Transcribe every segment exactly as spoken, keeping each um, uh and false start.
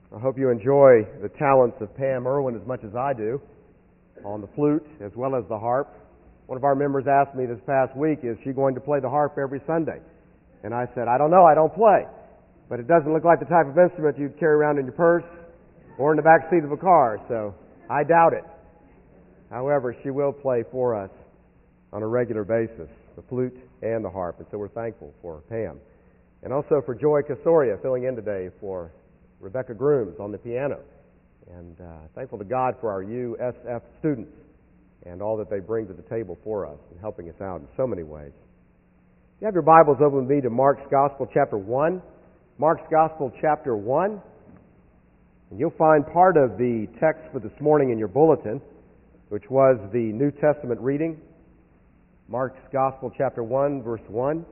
I hope you enjoy the talents of Pam Irwin as much as I do on the flute as well as the harp. One of our members asked me this past week, is she going to play the harp every Sunday? And I said, I don't know, I don't play. But it doesn't look like the type of instrument you'd carry around in your purse or in the back seat of a car, so I doubt it. However, she will play for us on a regular basis, the flute and the harp, and so we're thankful for Pam. And also for Joy Casoria filling in today for Rebecca Grooms on the piano. And uh, thankful to God for our U S F students and all that they bring to the table for us and helping us out in so many ways. You have your Bibles open with me to Mark's Gospel, chapter one. Mark's Gospel, chapter one. And you'll find part of the text for this morning in your bulletin, which was the New Testament reading. Mark's Gospel, chapter one, verse one.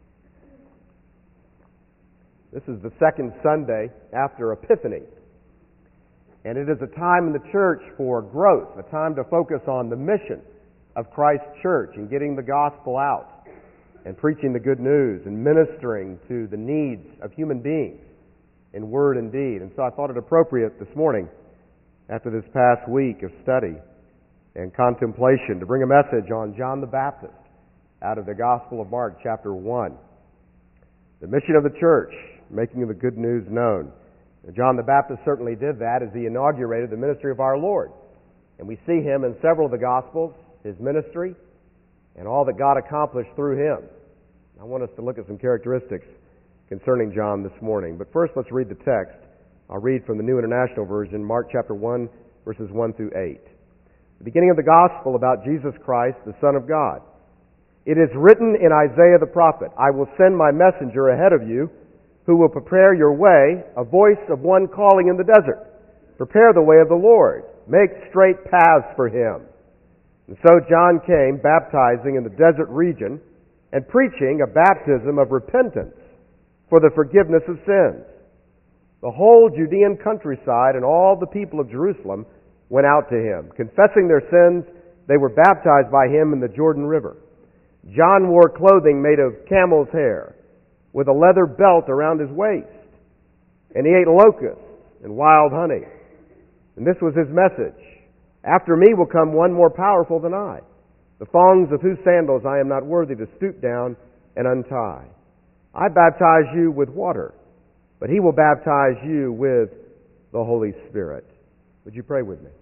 This is the second Sunday after Epiphany. And it is a time in the church for growth, a time to focus on the mission of Christ's church and getting the gospel out and preaching the good news and ministering to the needs of human beings in word and deed. And so I thought it appropriate this morning, after this past week of study and contemplation, to bring a message on John the Baptist out of the Gospel of Mark, chapter one. The mission of the church, making the good news known. Now, John the Baptist certainly did that as he inaugurated the ministry of our Lord. And we see him in several of the Gospels, his ministry, and all that God accomplished through him. I want us to look at some characteristics concerning John this morning. But first, let's read the text. I'll read from the New International Version, Mark chapter one, verses one through eight. The beginning of the Gospel about Jesus Christ, the Son of God. It is written in Isaiah the prophet, I will send my messenger ahead of you, who will prepare your way, a voice of one calling in the desert. Prepare the way of the Lord. Make straight paths for him. And so John came, baptizing in the desert region, and preaching a baptism of repentance for the forgiveness of sins. The whole Judean countryside and all the people of Jerusalem went out to him. Confessing their sins, they were baptized by him in the Jordan River. John wore clothing made of camel's hair, with a leather belt around his waist. And he ate locusts and wild honey. And this was his message. After me will come one more powerful than I, the thongs of whose sandals I am not worthy to stoop down and untie. I baptize you with water, but he will baptize you with the Holy Spirit. Would you pray with me?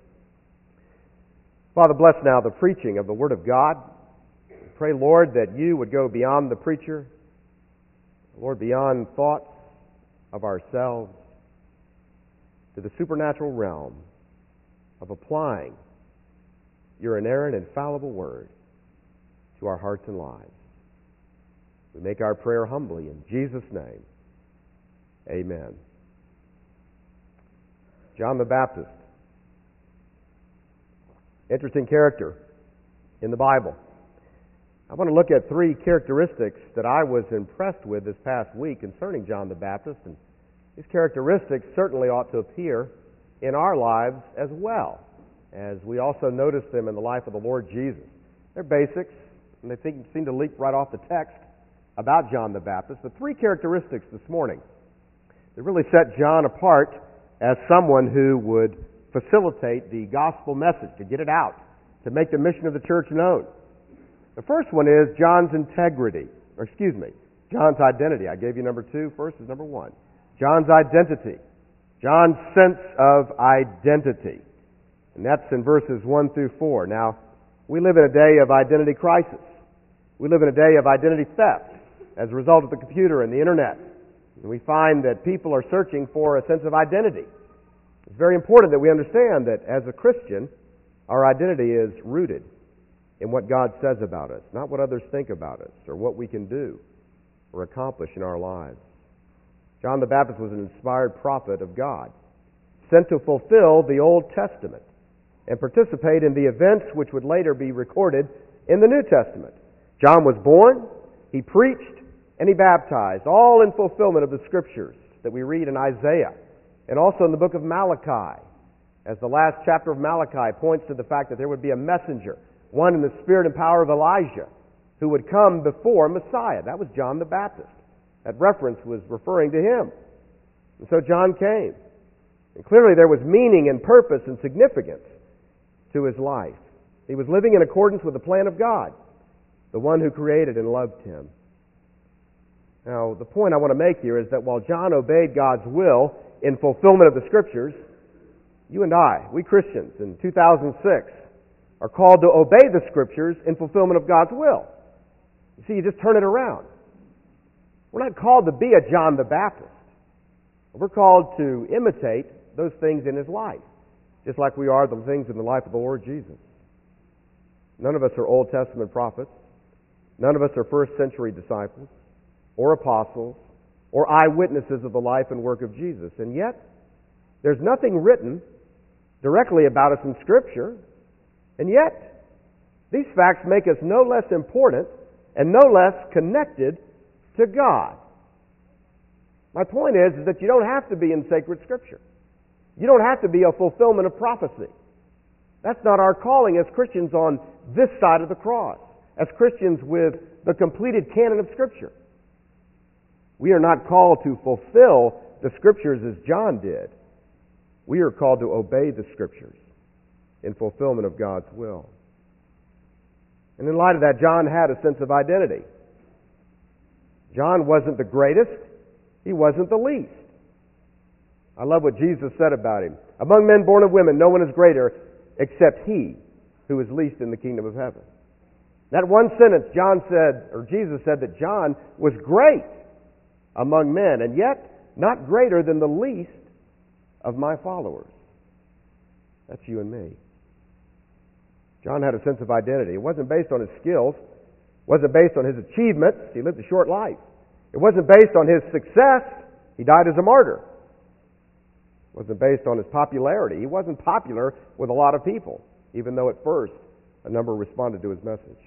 Father, bless now the preaching of the Word of God. Pray, Lord, that you would go beyond the preacher, Lord, beyond thoughts of ourselves to the supernatural realm of applying your inerrant, infallible word to our hearts and lives. We make our prayer humbly in Jesus' name. Amen. John the Baptist. Interesting character in the Bible. I want to look at three characteristics that I was impressed with this past week concerning John the Baptist, and these characteristics certainly ought to appear in our lives as well, as we also notice them in the life of the Lord Jesus. They're basics, and they seem to leap right off the text about John the Baptist, but three characteristics this morning that really set John apart as someone who would facilitate the gospel message, to get it out, to make the mission of the church known. The first one is John's integrity, or excuse me, John's identity. I gave you number two. First is number one. John's identity. John's sense of identity. And that's in verses one through four. Now, we live in a day of identity crisis. We live in a day of identity theft as a result of the computer and the internet. And we find that people are searching for a sense of identity. It's very important that we understand that as a Christian, our identity is rooted in what God says about us, not what others think about us or what we can do or accomplish in our lives. John the Baptist was an inspired prophet of God, sent to fulfill the Old Testament and participate in the events which would later be recorded in the New Testament. John was born, he preached, and he baptized, all in fulfillment of the Scriptures that we read in Isaiah and also in the book of Malachi, as the last chapter of Malachi points to the fact that there would be a messenger, one in the spirit and power of Elijah, who would come before Messiah. That was John the Baptist. That reference was referring to him. And so John came. And clearly there was meaning and purpose and significance to his life. He was living in accordance with the plan of God, the one who created and loved him. Now, the point I want to make here is that while John obeyed God's will in fulfillment of the Scriptures, you and I, we Christians in two thousand six, are called to obey the Scriptures in fulfillment of God's will. You see, you just turn it around. We're not called to be a John the Baptist. We're called to imitate those things in his life, just like we are the things in the life of the Lord Jesus. None of us are Old Testament prophets. None of us are first century disciples or apostles or eyewitnesses of the life and work of Jesus. And yet, there's nothing written directly about us in Scripture. And yet, these facts make us no less important and no less connected to God. My point is, is that you don't have to be in sacred Scripture. You don't have to be a fulfillment of prophecy. That's not our calling as Christians on this side of the cross, as Christians with the completed canon of Scripture. We are not called to fulfill the Scriptures as John did. We are called to obey the Scriptures in fulfillment of God's will. And in light of that, John had a sense of identity. John wasn't the greatest. He wasn't the least. I love what Jesus said about him. Among men born of women, no one is greater except he who is least in the kingdom of heaven. That one sentence, John said, or Jesus said that John was great among men, and yet not greater than the least of my followers. That's you and me. John had a sense of identity. It wasn't based on his skills. It wasn't based on his achievements. He lived a short life. It wasn't based on his success. He died as a martyr. It wasn't based on his popularity. He wasn't popular with a lot of people, even though at first a number responded to his message.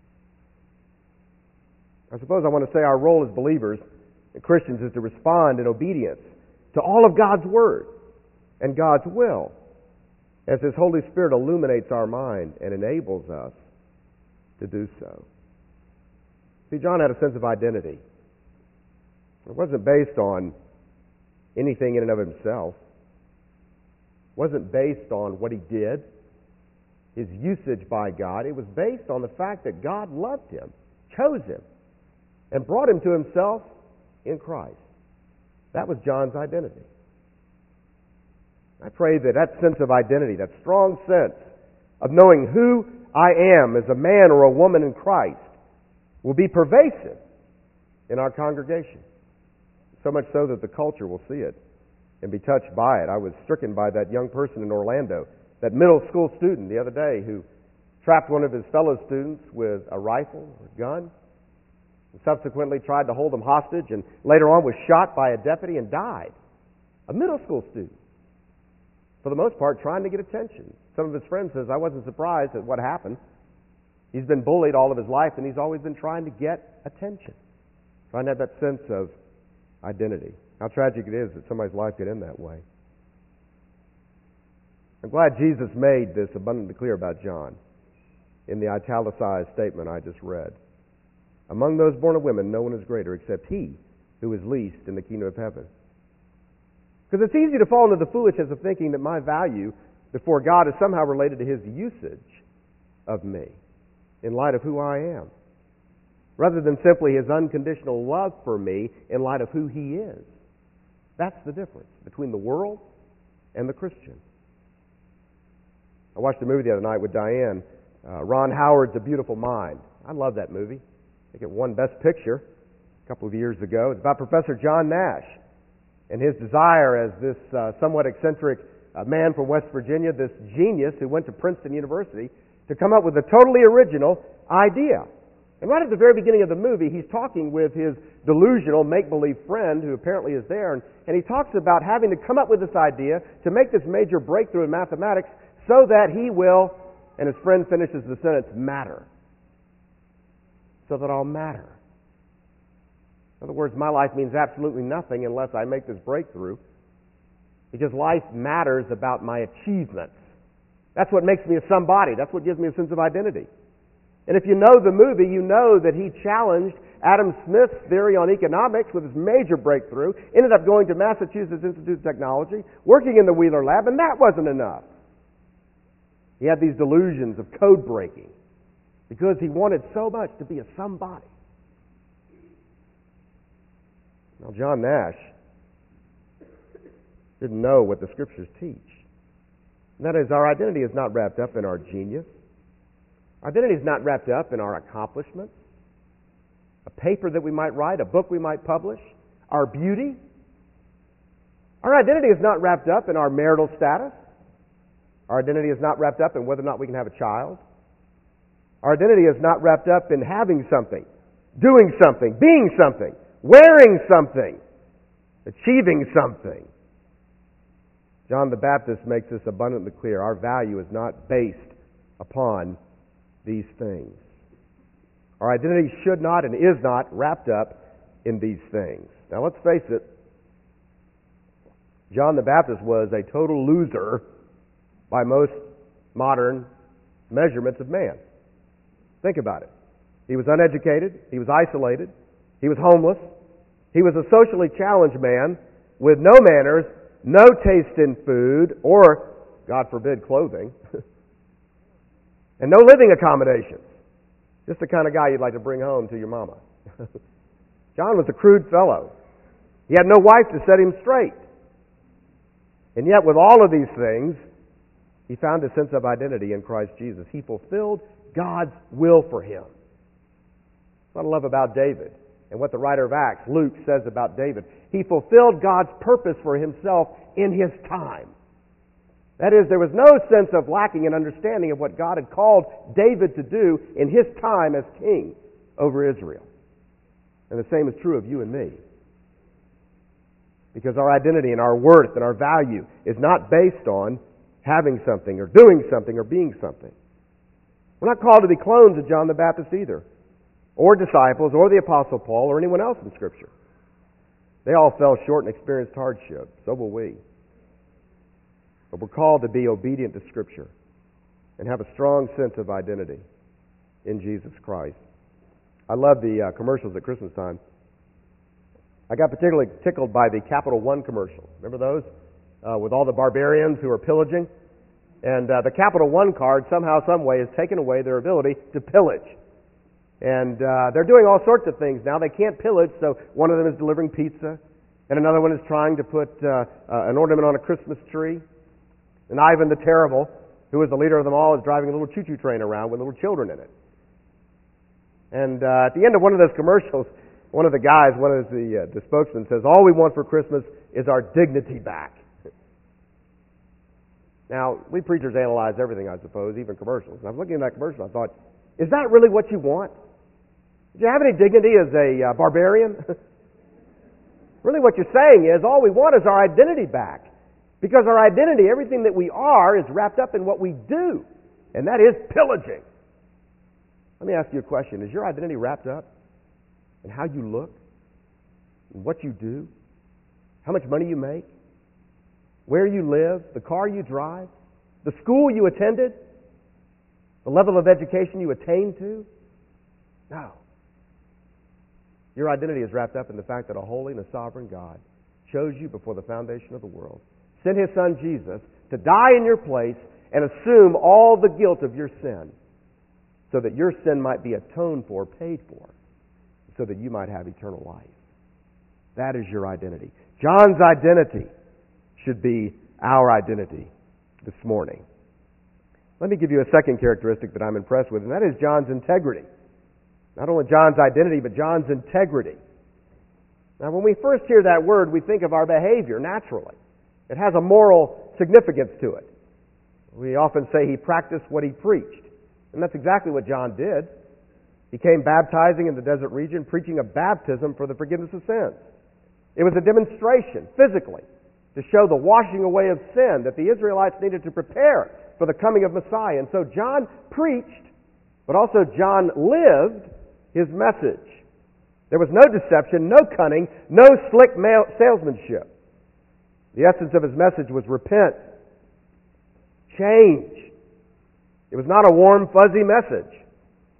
I suppose I want to say our role as believers and Christians is to respond in obedience to all of God's Word and God's will as His Holy Spirit illuminates our mind and enables us to do so. See, John had a sense of identity. It wasn't based on anything in and of himself. It wasn't based on what he did, his usage by God. It was based on the fact that God loved him, chose him, and brought him to himself in Christ. That was John's identity. I pray that that sense of identity, that strong sense of knowing who I am as a man or a woman in Christ, will be pervasive in our congregation. So much so that the culture will see it and be touched by it. I was stricken by that young person in Orlando, that middle school student the other day who trapped one of his fellow students with a rifle or gun, and subsequently tried to hold them hostage, and later on was shot by a deputy and died. A middle school student. For the most part, trying to get attention. Some of his friends says, I wasn't surprised at what happened. He's been bullied all of his life, and he's always been trying to get attention. Trying to have that sense of identity. How tragic it is that somebody's life could end that way. I'm glad Jesus made this abundantly clear about John in the italicized statement I just read. Among those born of women, no one is greater except he who is least in the kingdom of heaven. Because it's easy to fall into the foolishness of thinking that my value before God is somehow related to His usage of me in light of who I am, rather than simply His unconditional love for me in light of who He is. That's the difference between the world and the Christian. I watched a movie the other night with Diane, uh, Ron Howard's A Beautiful Mind. I love that movie. I think it won Best Picture a couple of years ago. It's about Professor John Nash and his desire as this uh, somewhat eccentric uh, man from West Virginia, this genius who went to Princeton University, to come up with a totally original idea. And right at the very beginning of the movie, he's talking with his delusional make-believe friend who apparently is there, and, and he talks about having to come up with this idea to make this major breakthrough in mathematics so that he will, and his friend finishes the sentence, matter. So that I'll matter. In other words, my life means absolutely nothing unless I make this breakthrough, because life matters about my achievements. That's what makes me a somebody. That's what gives me a sense of identity. And if you know the movie, you know that he challenged Adam Smith's theory on economics with his major breakthrough, ended up going to Massachusetts Institute of Technology, working in the Wheeler Lab, and that wasn't enough. He had these delusions of code breaking because he wanted so much to be a somebody. Now, John Nash didn't know what the Scriptures teach. And that is, our identity is not wrapped up in our genius. Our identity is not wrapped up in our accomplishments, a paper that we might write, a book we might publish, our beauty. Our identity is not wrapped up in our marital status. Our identity is not wrapped up in whether or not we can have a child. Our identity is not wrapped up in having something, doing something, being something, wearing something, achieving something. John the Baptist makes this abundantly clear. Our value is not based upon these things. Our identity should not and is not wrapped up in these things. Now let's face it, John the Baptist was a total loser by most modern measurements of man. Think about it. He was uneducated. He was isolated. He was homeless. He was a socially challenged man with no manners, no taste in food, or, God forbid, clothing, and no living accommodations. Just the kind of guy you'd like to bring home to your mama. John was a crude fellow. He had no wife to set him straight. And yet, with all of these things, he found a sense of identity in Christ Jesus. He fulfilled God's will for him. What I love about David, and what the writer of Acts, Luke, says about David. He fulfilled God's purpose for himself in his time. That is, there was no sense of lacking an understanding of what God had called David to do in his time as king over Israel. And the same is true of you and me. Because our identity and our worth and our value is not based on having something or doing something or being something. We're not called to be clones of John the Baptist either, or disciples, or the Apostle Paul, or anyone else in Scripture. They all fell short and experienced hardship. So will we. But we're called to be obedient to Scripture and have a strong sense of identity in Jesus Christ. I love the uh, commercials at Christmas time. I got particularly tickled by the Capital One commercial. Remember those? Uh, with all the barbarians who are pillaging. And uh, the Capital One card somehow, some way, has taken away their ability to pillage. And uh, they're doing all sorts of things now. They can't pillage, so one of them is delivering pizza, and another one is trying to put uh, uh, an ornament on a Christmas tree. And Ivan the Terrible, who is the leader of them all, is driving a little choo-choo train around with little children in it. And uh, at the end of one of those commercials, one of the guys, one of the, uh, the spokesmen says, "All we want for Christmas is our dignity back." Now, we preachers analyze everything, I suppose, even commercials. And I was looking at that commercial, I thought, is that really what you want? Do you have any dignity as a uh, barbarian? Really what you're saying is, all we want is our identity back. Because our identity, everything that we are, is wrapped up in what we do. And that is pillaging. Let me ask you a question. Is your identity wrapped up in how you look? In what you do? How much money you make? Where you live? The car you drive? The school you attended? The level of education you attained to? No. Your identity is wrapped up in the fact that a holy and a sovereign God chose you before the foundation of the world, sent His Son Jesus to die in your place and assume all the guilt of your sin so that your sin might be atoned for, paid for, so that you might have eternal life. That is your identity. John's identity should be our identity this morning. Let me give you a second characteristic that I'm impressed with, and that is John's integrity. Not only John's identity, but John's integrity. Now, when we first hear that word, we think of our behavior naturally. It has a moral significance to it. We often say he practiced what he preached. And that's exactly what John did. He came baptizing in the desert region, preaching a baptism for the forgiveness of sins. It was a demonstration, physically, to show the washing away of sin that the Israelites needed to prepare for the coming of Messiah. And so John preached, but also John lived his message. There was no deception, no cunning, no slick salesmanship. The essence of his message was repent, change. It was not a warm, fuzzy message.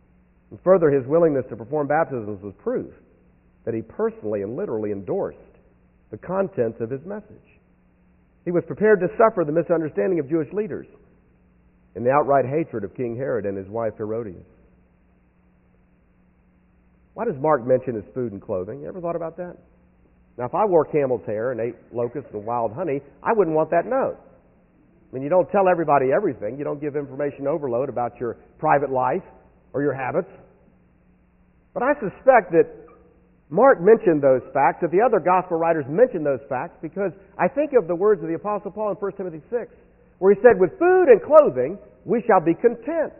And further, his willingness to perform baptisms was proof that he personally and literally endorsed the contents of his message. He was prepared to suffer the misunderstanding of Jewish leaders and the outright hatred of King Herod and his wife Herodias. Why does Mark mention his food and clothing? You ever thought about that? Now, if I wore camel's hair and ate locusts and wild honey, I wouldn't want that known. I mean, you don't tell everybody everything. You don't give information overload about your private life or your habits. But I suspect that Mark mentioned those facts, that the other gospel writers mentioned those facts, because I think of the words of the Apostle Paul in First Timothy six, where he said, with food and clothing we shall be content.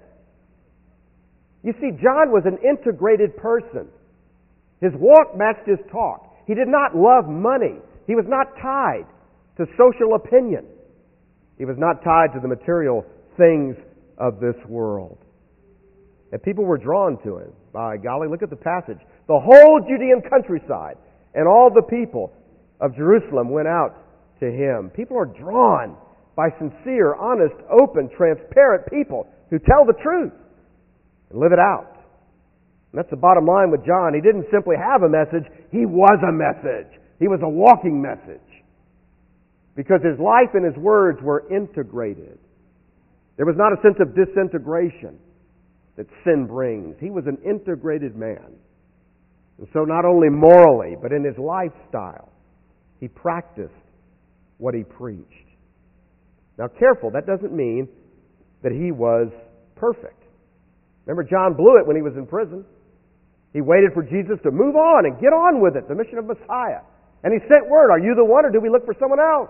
You see, John was an integrated person. His walk matched his talk. He did not love money. He was not tied to social opinion. He was not tied to the material things of this world. And people were drawn to him. By golly, look at the passage. The whole Judean countryside and all the people of Jerusalem went out to him. People are drawn by sincere, honest, open, transparent people who tell the truth and live it out. And that's the bottom line with John. He didn't simply have a message, he was a message. He was a walking message. Because his life and his words were integrated. There was not a sense of disintegration that sin brings. He was an integrated man. And so not only morally, but in his lifestyle, he practiced what he preached. Now careful, that doesn't mean that he was perfect. Remember, John blew it when he was in prison. He waited for Jesus to move on and get on with it, the mission of Messiah. And he sent word, are you the one or do we look for someone else?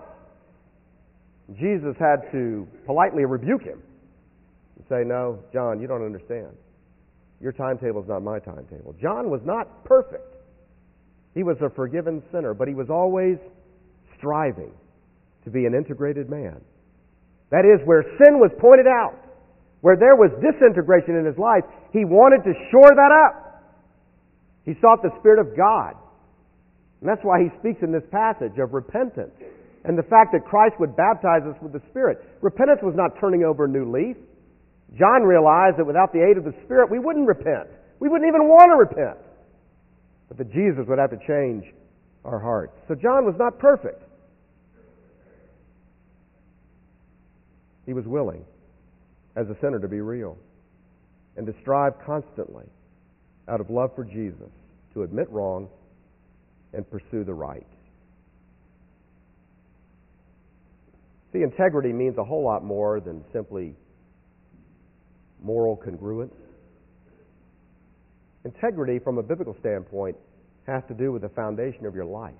Jesus had to politely rebuke him and say, no, John, you don't understand. Your timetable is not my timetable. John was not perfect. He was a forgiven sinner, but he was always striving to be an integrated man. That is, where sin was pointed out, where there was disintegration in his life, he wanted to shore that up. He sought the Spirit of God. And that's why he speaks in this passage of repentance and the fact that Christ would baptize us with the Spirit. Repentance was not turning over a new leaf. John realized that without the aid of the Spirit, we wouldn't repent. We wouldn't even want to repent. But that Jesus would have to change our hearts. So John was not perfect. He was willing, as a sinner, to be real and to strive constantly out of love for Jesus to admit wrong and pursue the right. See, integrity means a whole lot more than simply moral congruence. Integrity, from a biblical standpoint, has to do with the foundation of your life.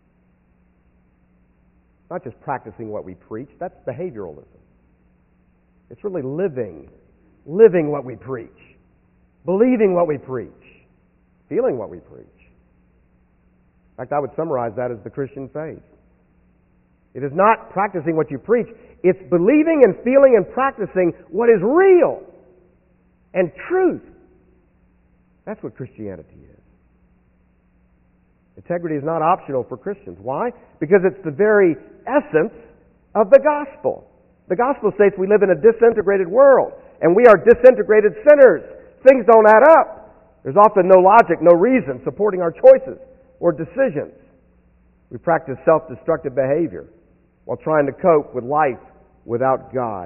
Not just practicing what we preach, that's behavioralism. It's really living, living what we preach, believing what we preach, feeling what we preach. In fact, I would summarize that as the Christian faith. It is not practicing what you preach, it's believing and feeling and practicing what is real and truth. That's what Christianity is. Integrity is not optional for Christians. Why? Because it's the very essence of the gospel. The gospel states we live in a disintegrated world, and we are disintegrated sinners. Things don't add up. There's often no logic, no reason supporting our choices or decisions. We practice self-destructive behavior while trying to cope with life without God.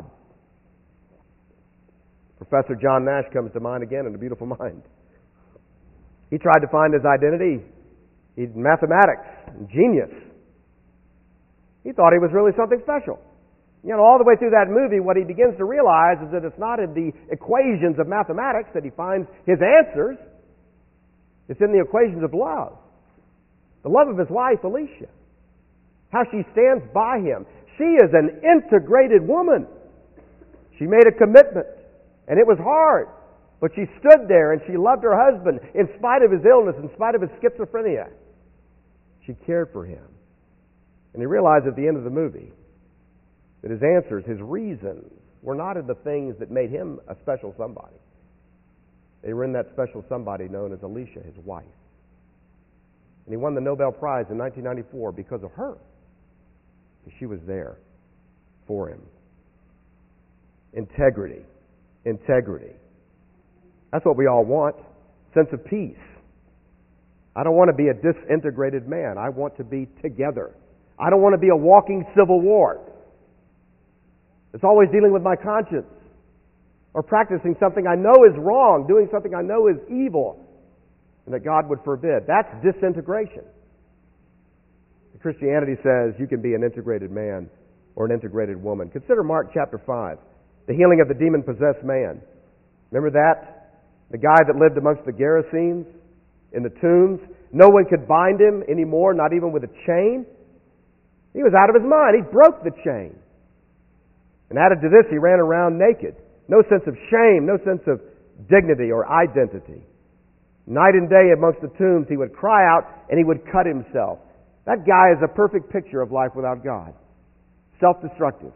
Professor John Nash comes to mind again in A Beautiful Mind. He tried to find his identity in mathematics, genius. He thought he was really something special. You know, all the way through that movie, what he begins to realize is that it's not in the equations of mathematics that he finds his answers. It's in the equations of love. The love of his wife, Alicia. How she stands by him. She is an integrated woman. She made a commitment, and it was hard. But she stood there and she loved her husband in spite of his illness, in spite of his schizophrenia. She cared for him. And he realized at the end of the movie that his answers, his reasons, were not in the things that made him a special somebody. They were in that special somebody known as Alicia, his wife. And he won the Nobel Prize in nineteen ninety-four because of her. Because she was there for him. Integrity. Integrity. That's what we all want, sense of peace. I don't want to be a disintegrated man. I want to be together. I don't want to be a walking civil war. It's always dealing with my conscience or practicing something I know is wrong, doing something I know is evil and that God would forbid. That's disintegration. Christianity says you can be an integrated man or an integrated woman. Consider Mark chapter five, the healing of the demon-possessed man. Remember that? The guy that lived amongst the Gerasenes in the tombs. No one could bind him anymore, not even with a chain. He was out of his mind. He broke the chain. And added to this, he ran around naked. No sense of shame, no sense of dignity or identity. Night and day amongst the tombs, he would cry out and he would cut himself. That guy is a perfect picture of life without God. Self-destructive.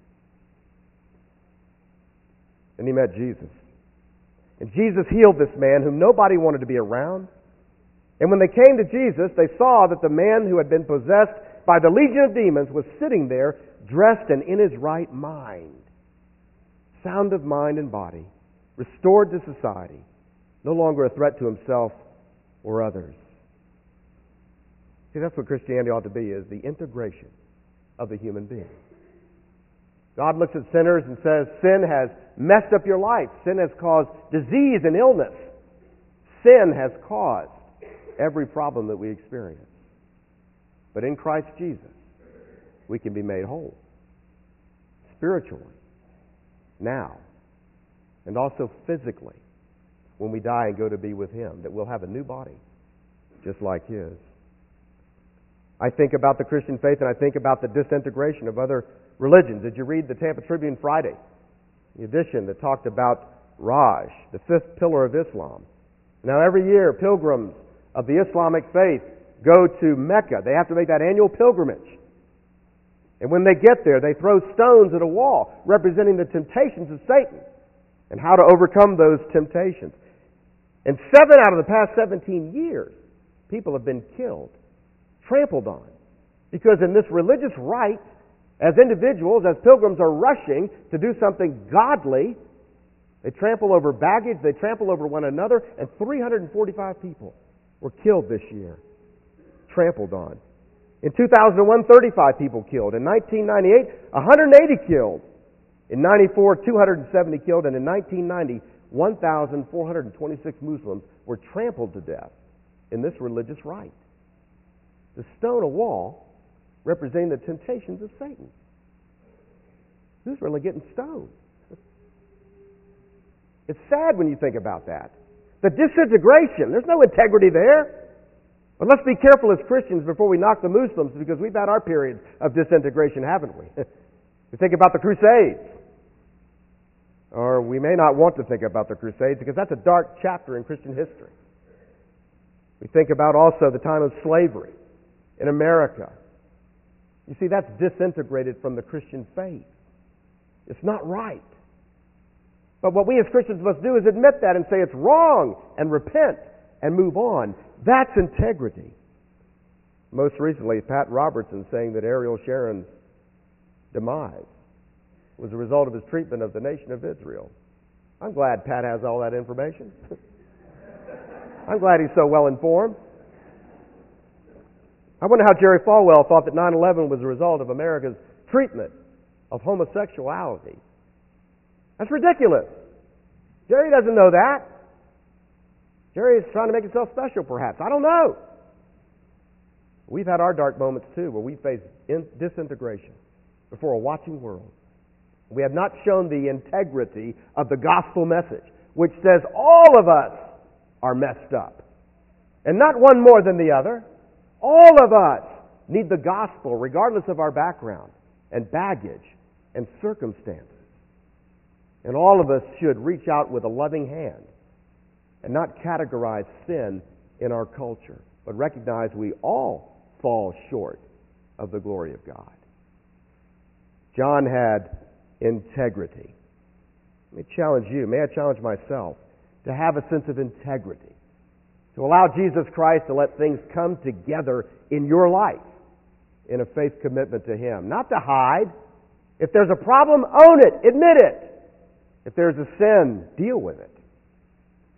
And he met Jesus. And Jesus healed this man whom nobody wanted to be around. And when they came to Jesus, they saw that the man who had been possessed by the legion of demons was sitting there, dressed and in his right mind. Sound of mind and body, restored to society, no longer a threat to himself or others. See, that's what Christianity ought to be, is the integration of the human being. God looks at sinners and says, sin has messed up your life. Sin has caused disease and illness. Sin has caused every problem that we experience. But in Christ Jesus, we can be made whole. Spiritually, now, and also physically, when we die and go to be with Him, that we'll have a new body, just like His. I think about the Christian faith and I think about the disintegration of other religions. Did you read the Tampa Tribune Friday? The edition that talked about Raj, the fifth pillar of Islam. Now every year, pilgrims of the Islamic faith go to Mecca. They have to make that annual pilgrimage. And when they get there, they throw stones at a wall representing the temptations of Satan and how to overcome those temptations. And seven out of the past seventeen years, people have been killed, trampled on. Because in this religious rite, as individuals, as pilgrims are rushing to do something godly, they trample over baggage, they trample over one another, and three hundred forty-five people were killed this year, trampled on. In two thousand one, thirty-five people killed. In nineteen ninety-eight, one hundred eighty killed. In ninety-four, two hundred seventy killed. And in nineteen ninety, one thousand four hundred twenty-six Muslims were trampled to death in this religious rite. To stone a wall representing the temptations of Satan. Who's really getting stoned? It's sad when you think about that. The disintegration, there's no integrity there. But let's be careful as Christians before we knock the Muslims, because we've had our periods of disintegration, haven't we? We think about the Crusades. Or we may not want to think about the Crusades, because that's a dark chapter in Christian history. We think about also the time of slavery in America. You see, that's disintegrated from the Christian faith. It's not right. But what we as Christians must do is admit that and say it's wrong and repent and move on. That's integrity. Most recently, Pat Robertson saying that Ariel Sharon's demise was a result of his treatment of the nation of Israel. I'm glad Pat has all that information. I'm glad he's so well informed. I wonder how Jerry Falwell thought that nine eleven was a result of America's treatment of homosexuality. That's ridiculous. Jerry doesn't know that. Jerry is trying to make himself special, perhaps. I don't know. We've had our dark moments, too, where we face in- disintegration before a watching world. We have not shown the integrity of the gospel message, which says all of us are messed up. And not one more than the other. All of us need the gospel, regardless of our background and baggage and circumstances. And all of us should reach out with a loving hand and not categorize sin in our culture, but recognize we all fall short of the glory of God. John had integrity. Let me challenge you, may I challenge myself, to have a sense of integrity, to allow Jesus Christ to let things come together in your life in a faith commitment to Him. Not to hide. If there's a problem, own it, admit it. If there's a sin, deal with it.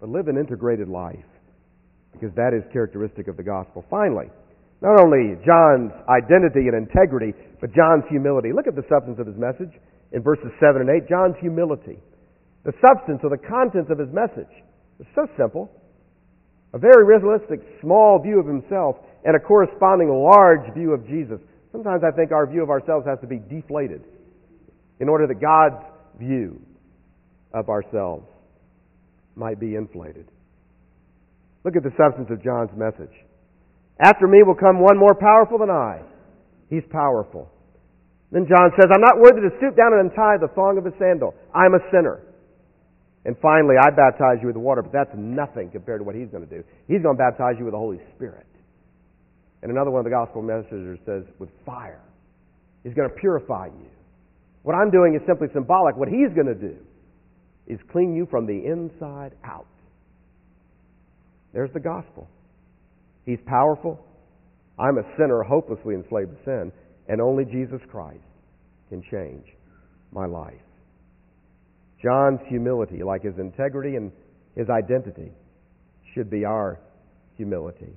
but live an integrated life, because that is characteristic of the gospel. Finally, not only John's identity and integrity, but John's humility. Look at the substance of his message in verses seven and eight. John's humility. The substance or the contents of his message is so simple. A very realistic, small view of himself and a corresponding large view of Jesus. Sometimes I think our view of ourselves has to be deflated in order that God's view of ourselves might be inflated. Look at the substance of John's message. After me will come one more powerful than I. He's powerful. Then John says, I'm not worthy to stoop down and untie the thong of his sandal. I'm a sinner. And finally, I baptize you with water, but that's nothing compared to what he's going to do. He's going to baptize you with the Holy Spirit. And another one of the gospel messengers says, with fire. He's going to purify you. What I'm doing is simply symbolic. What he's going to do is clean you from the inside out. There's the gospel. He's powerful. I'm a sinner hopelessly enslaved to sin, and only Jesus Christ can change my life. John's humility, like his integrity and his identity, should be our humility.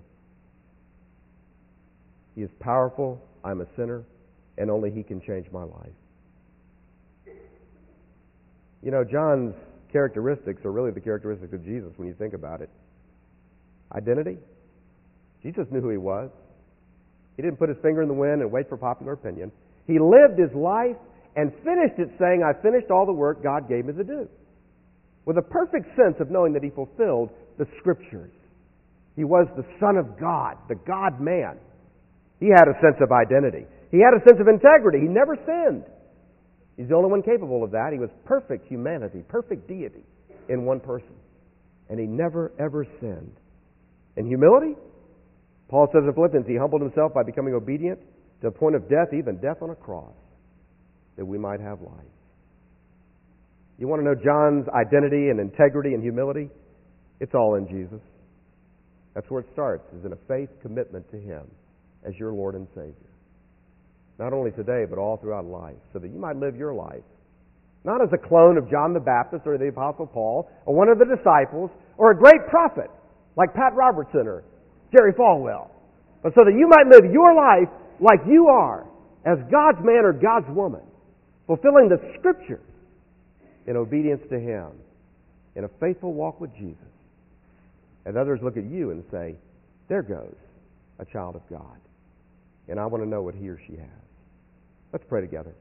He is powerful, I'm a sinner, and only he can change my life. You know, John's characteristics are really the characteristics of Jesus when you think about it. Identity. Jesus knew who he was. He didn't put his finger in the wind and wait for popular opinion. He lived his life and finished it saying, I finished all the work God gave me to do. With a perfect sense of knowing that he fulfilled the Scriptures. He was the Son of God, the God-man. He had a sense of identity. He had a sense of integrity. He never sinned. He's the only one capable of that. He was perfect humanity, perfect deity in one person. And he never, ever sinned. And humility? Paul says in Philippians, he humbled himself by becoming obedient to the point of death, even death on a cross, that we might have life. You want to know John's identity and integrity and humility? It's all in Jesus. That's where it starts, is in a faith commitment to him as your Lord and Savior. Not only today, but all throughout life, so that you might live your life. Not as a clone of John the Baptist or the Apostle Paul or one of the disciples or a great prophet like Pat Robertson or Jerry Falwell, but so that you might live your life like you are, as God's man or God's woman, fulfilling the Scriptures in obedience to him, in a faithful walk with Jesus. And others look at you and say, there goes a child of God. And I want to know what he or she has. Let's pray together.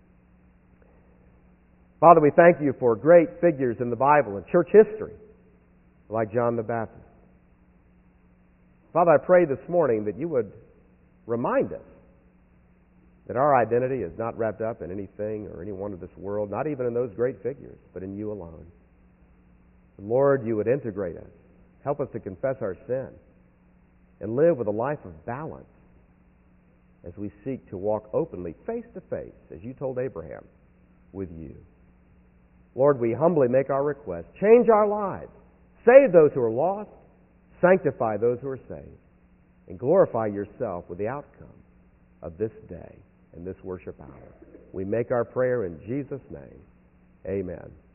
Father, we thank you for great figures in the Bible and church history, like John the Baptist. Father, I pray this morning that you would remind us that our identity is not wrapped up in anything or anyone of this world, not even in those great figures, but in you alone. Lord, you would integrate us. Help us to confess our sin and live with a life of balance as we seek to walk openly, face to face, as you told Abraham, with you. Lord, we humbly make our request. Change our lives. Save those who are lost. Sanctify those who are saved. And glorify yourself with the outcome of this day and this worship hour. We make our prayer in Jesus' name. Amen.